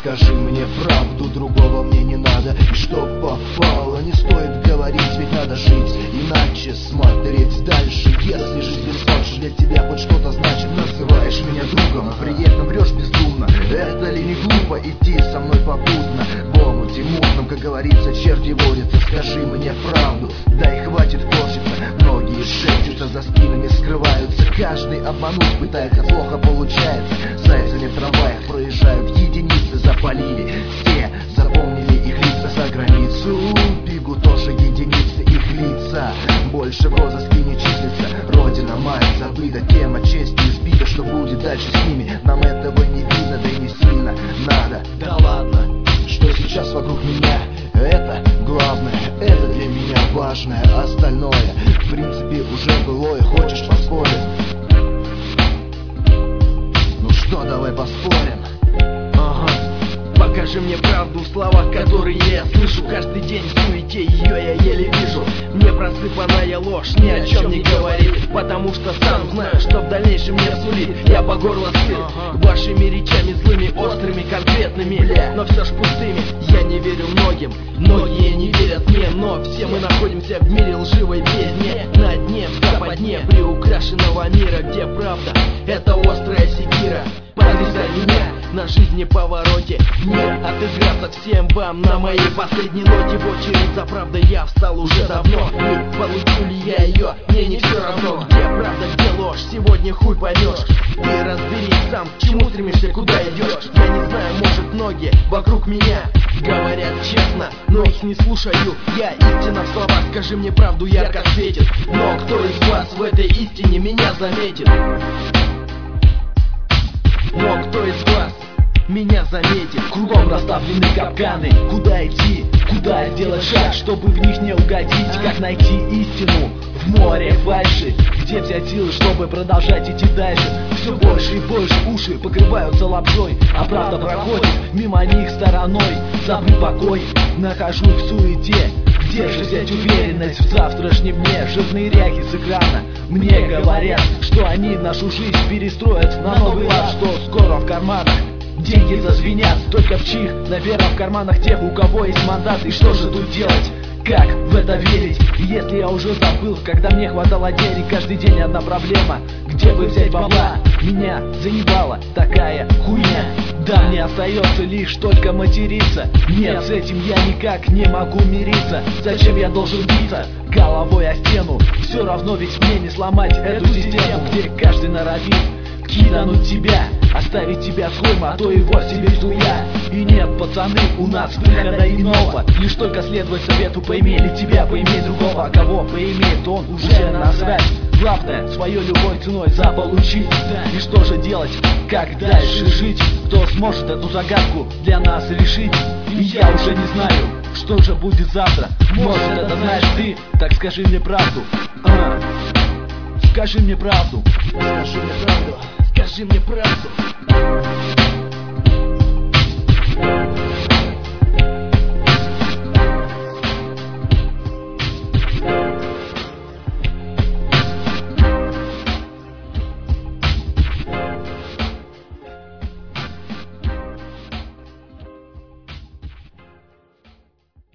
Скажи мне правду, другого мне не надо. И что попало, не стоит говорить, ведь надо жить, иначе смотреть дальше. Если жизнь бессмысленна, для тебя хоть что-то значит. Называешь меня другом, а при этом врешь бездумно. Это ли не глупо идти со мной попутно? В омуте мутном, как говорится, черти водятся. Скажи мне правду, да и хватит корчиться. Многие шепчутся, за спинами скрываются. Каждый обмануть пытается, плохо получается. Зайцами в трамваях проезжают единицы, запалили все, запомнили их лица. За границу бегут тоже единицы, их лица больше в розыске не числится. Родина, мать забыта, тема чести избита. Что будет дальше с ними, нам этого не видно, да и не сильно надо. Да ладно, что сейчас вокруг меня, это главное, это для меня важное. Остальное, в принципе, уже былое. Хочешь поспорить? Ну что, давай поспорим. Ага. Покажи мне правду в словах, которые я слышу. Каждый день в суете ее я еле вижу. Мне просыпанная ложь ни о чем не говорит, потому что сам знаю, что в дальнейшем мне сулит. Я по горло сыт вашими речами злыми, острыми, конкретными, но все ж пустыми. Я не верю многим, многие не верят мне, но все мы находимся в мире лживой бездне. На дне, в западне приукрашенного мира, где правда — это острая секира. Повязай меня на жизни повороте, не отыграться всем вам на моей последней ноте. В очередь за правдой я встал уже давно. Не получу ли я ее, мне не все равно. Где правда, где ложь, сегодня хуй поймешь. Ты разберись сам, к чему стремишься, куда идешь. Я не знаю, может, многие вокруг меня говорят честно, но их не слушаю. Я истина в словах, скажи мне правду, ярко светит. Но кто из вас в этой истине меня заметит? Но кто из вас меня заметит? Кругом расставлены капканы. Куда идти, куда сделать шаг, чтобы в них не угодить? Как найти истину в море фальши? Где взять силы, чтобы продолжать идти дальше? Все больше и больше уши покрываются лапшой, а правда проходит мимо них стороной. Забыть покой, нахожусь в суете. Где же взять уверенность в завтрашнем дне? Жирные ряхи с экрана мне говорят, что они нашу жизнь перестроят на новый лад, что скоро в карманах деньги зазвенят. Только в чьих? Наверное, в карманах тех, у кого есть мандат. И что же тут делать? Как в это верить? Если я уже забыл, когда мне хватало денег, каждый день одна проблема: где бы взять бабла? Меня заебала такая хуйня. Да, мне остается лишь только материться. Нет, с этим я никак не могу мириться. Зачем я должен биться головой о стену? Все равно ведь мне не сломать эту систему, где каждый норовит кидануть тебя, оставить тебя слоем, а то и вовсе без дуя. И нет, пацаны, у нас выхода иного, лишь только следовать совету: поимели тебя, поимей другого. А кого поимеет, он уже насрать. Главное, свою любой ценой заполучить. И что же делать, как дальше жить? Кто сможет эту загадку для нас решить? И я уже не знаю, что же будет завтра. Может, это знаешь ты, так скажи мне правду. Скажи мне правду. Скажи мне правду. Скажи мне правду.